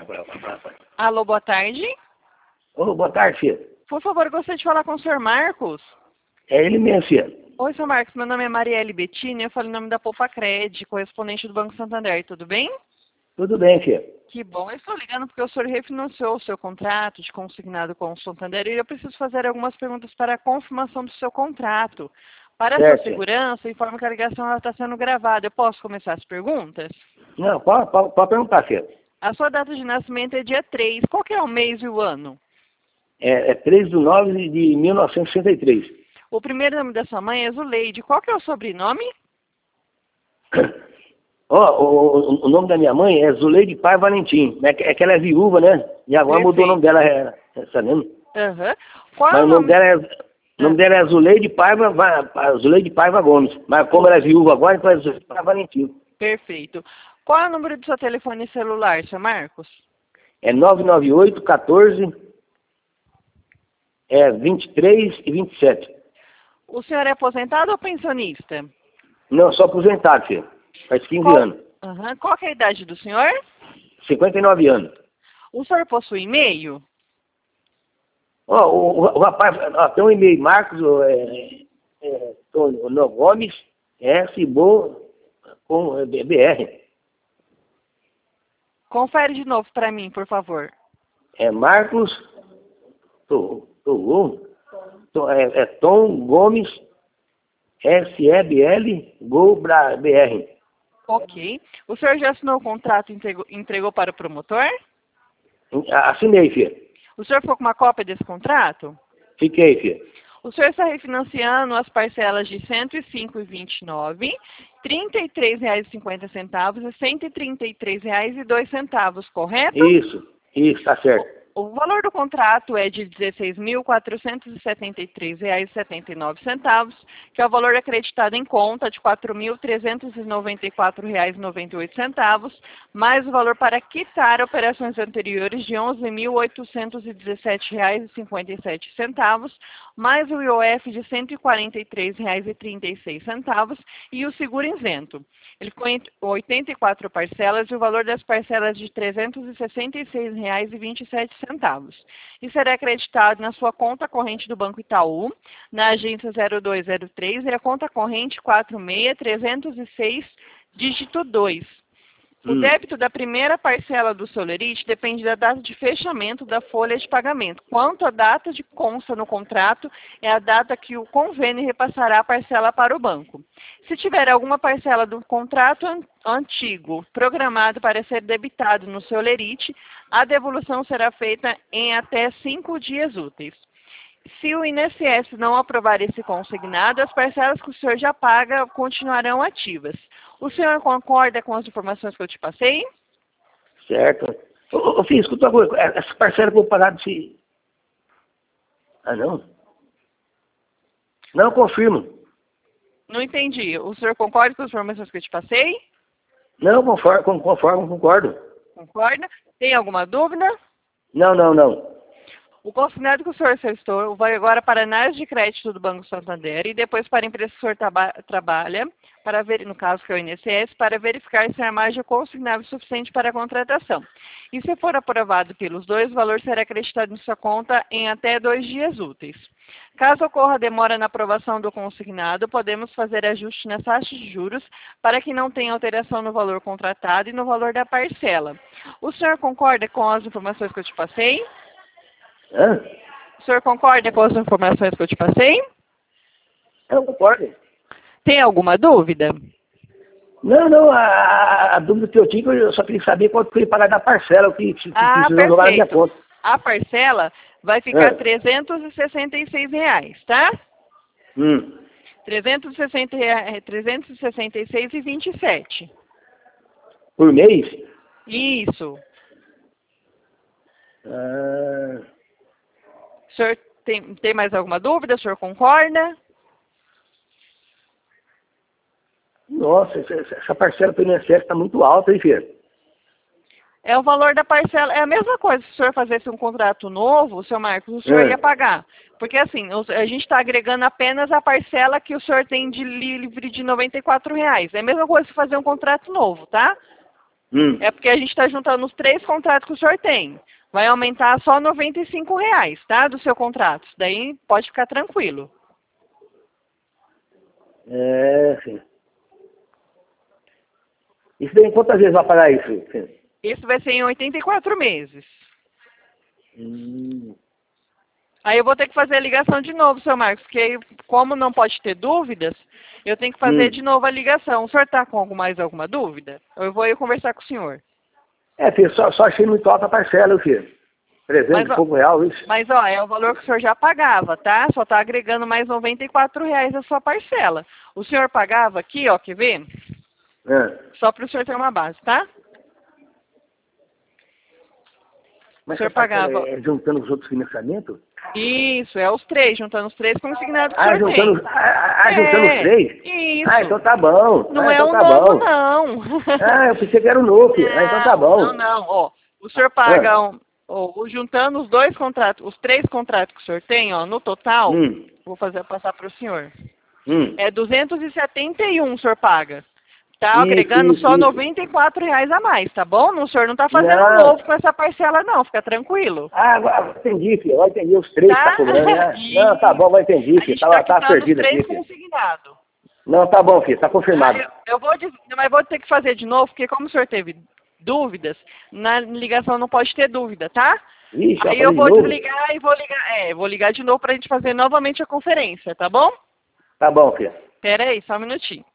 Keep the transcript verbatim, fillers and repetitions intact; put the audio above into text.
vai, vai, vai, vai, vai. Alô, boa tarde. Ô, boa tarde, filha. Por favor, gostaria de falar com o senhor Marcos. É ele mesmo, filha. Oi, senhor Marcos, meu nome é Marielle Bettini, eu falo em nome da Poupa Cred, correspondente do Banco Santander, tudo bem? Tudo bem, filha. Que bom, eu estou ligando porque o senhor refinanciou o seu contrato de consignado com o Santander e eu preciso fazer algumas perguntas para a confirmação do seu contrato. Para a sua Certo. segurança, informo que a ligação está sendo gravada. Eu posso começar as perguntas? Não, pode, pode, pode perguntar, filha. A sua data de nascimento é dia três. Qual que é o mês e o ano? É, é três de nove de mil novecentos e sessenta e três. O primeiro nome da sua mãe é Zuleide. Qual que é o sobrenome? Ó, o, o nome da minha mãe é Zuleide Pai Valentim. É que, é que ela é viúva, né? E agora Perfeito. mudou o nome dela, é, é, tá vendo? Aham. Qual é Mas o o nome nome? dela é, o nome dela é Zuleide Paiva, Va- Zuleide Paiva Gomes. Mas como ela é viúva agora, então é Zuleide Pai Valentim. Perfeito. Qual é o número do seu telefone celular, seu Marcos? É nove nove oito, quatorze, é vinte e três e vinte e sete. O senhor é aposentado ou pensionista? Não, sou aposentado, filho. Faz quinze Qual... anos. Aham. Qual que é a idade do senhor? cinquenta e nove anos. O senhor possui e-mail? Ó, o, o, o rapaz, ó, tem um e-mail, Marcos, é, é, Tônio no Gomes, S, Bo, com é, B R. Confere de novo para mim, por favor. É Marcos, tô, tô, tô, é, é Tom Gomes, S, E, B, L, Go, Bra, B, R. Ok. O senhor já assinou o contrato e entregou, entregou para o promotor? Assinei, filha. O senhor ficou com uma cópia desse contrato? Fiquei, filha. O senhor está refinanciando as parcelas de cento e cinco reais e vinte e nove centavos, trinta e três reais e cinquenta centavos e cento e trinta e três reais e dois centavos, correto? Isso, isso, tá certo. O valor do contrato é de dezesseis mil quatrocentos e setenta e três reais e setenta e nove centavos, que é o valor acreditado em conta de quatro mil trezentos e noventa e quatro reais e noventa e oito centavos, mais o valor para quitar operações anteriores de onze mil oitocentos e dezessete reais e cinquenta e sete centavos, mais o I O F de cento e quarenta e três reais e trinta e seis centavos e o seguro isento. Ele ficou em oitenta e quatro parcelas e o valor das parcelas de trezentos e sessenta e seis reais e vinte e sete centavos. E será acreditado na sua conta corrente do Banco Itaú, na agência zero dois zero três e a conta corrente quatro seis trezentos e seis, dígito dois. O Hum. débito da primeira parcela do Solerite depende da data de fechamento da folha de pagamento. Quanto à data de consta no contrato, é a data que o convênio repassará a parcela para o banco. Se tiver alguma parcela do contrato an antigo programado para ser debitado no Solerite, a devolução será feita em até cinco dias úteis. Se o I N S S não aprovar esse consignado, as parcelas que o senhor já paga continuarão ativas. O senhor concorda com as informações que eu te passei? Certo. Ô, ô filho, escuta uma coisa. Essa parcela que eu vou pagar desse... Ah, não? Não, confirmo. Não entendi. O senhor concorda com as informações que eu te passei? Não, conforme, conforme, concordo. Concorda? Tem alguma dúvida? Não, não, não. O consignado que o senhor solicitou vai agora para a análise de crédito do Banco Santander e depois para a empresa que o senhor traba trabalha, para ver, no caso que é o I N S S, para verificar se a margem é consignável suficiente para a contratação. E se for aprovado pelos dois, o valor será acreditado em sua conta em até dois dias úteis. Caso ocorra demora na aprovação do consignado, podemos fazer ajuste nas taxas de juros para que não tenha alteração no valor contratado e no valor da parcela. O senhor concorda com as informações que eu te passei? Hã? O senhor concorda com as informações que eu te passei? Eu concordo. Tem alguma dúvida? Não, não, a, a dúvida que eu tinha, eu só queria saber quanto que eu ia pagar da parcela, o que, que Ah, precisou jogar na minha perfeito. conta. A parcela vai ficar É. trezentos e sessenta e seis reais, tá? Hum. trezentos e sessenta reais, trezentos e sessenta e seis e vinte e sete. Por mês? Isso. Ah, O senhor tem, tem mais alguma dúvida? O senhor concorda? nossa, essa, essa parcela do I N S S está muito alta, hein, filho? É o valor da parcela. É a mesma coisa se o senhor fizesse um contrato novo, seu Marcos, o senhor É. ia pagar. Porque assim, a gente está agregando apenas a parcela que o senhor tem de livre de noventa e quatro reais. É a mesma coisa se fazer um contrato novo, tá? Hum. É porque a gente está juntando os três contratos que o senhor tem. Vai aumentar só noventa e cinco reais, tá? Do seu contrato. Daí pode ficar tranquilo. É, sim. Isso daí, quantas vezes vai pagar isso? Sim. Isso vai ser em oitenta e quatro meses. Hum. Aí eu vou ter que fazer a ligação de novo, seu Marcos, porque aí, como não pode ter dúvidas, eu tenho que fazer Hum. de novo a ligação. O senhor está com algum- mais alguma dúvida? Eu vou ir conversar com o senhor. É, filho, só, só achei muito alta a parcela, filho. trezentos Mas, e ó, pouco real, isso. Mas, ó, é o valor que o senhor já pagava, tá? Só está agregando mais noventa e quatro reais a sua parcela. O senhor pagava aqui, ó, quer ver? É. Só para o senhor ter uma base, tá? Mas O senhor essa parcela pagava... é juntando os outros financiamentos? Isso, é os três, juntando os três consignados que o Ah, senhor juntando, tem. ah, ah, juntando os É, três? isso. Ah, então tá bom. Não Ah, é então um tá novo, bom. não. Ah, eu pensei que era o novo, filho. Ah, então tá bom. Não, não, ó. O senhor paga, um, ó, o- juntando os dois contratos, os três contratos que o senhor tem, ó, no total, Hum, vou fazer passar para o senhor. hum. É duzentos e setenta e um o senhor paga. Tá Isso, agregando isso, só isso. noventa e quatro reais a mais, tá bom? O senhor não tá fazendo Não. novo com essa parcela, não. Fica tranquilo. Ah, agora entendi, filho. Agora entendi os três que Tá? tá cobrando, né? E Não, tá bom, agora entendi, a filho. gente Tava, tá tava quitando os perdido três aqui, filho. consignados. Não, tá bom, filho. Tá Ah, confirmado. eu, eu vou dizer, mas vou ter que fazer de novo, porque como o senhor teve dúvidas, na ligação não pode ter dúvida, tá? Ixi, Aí eu eu falei de vou novo? desligar e vou ligar, é, vou ligar de novo pra gente fazer novamente a conferência, tá bom? Tá bom, filho. Pera aí, só um minutinho.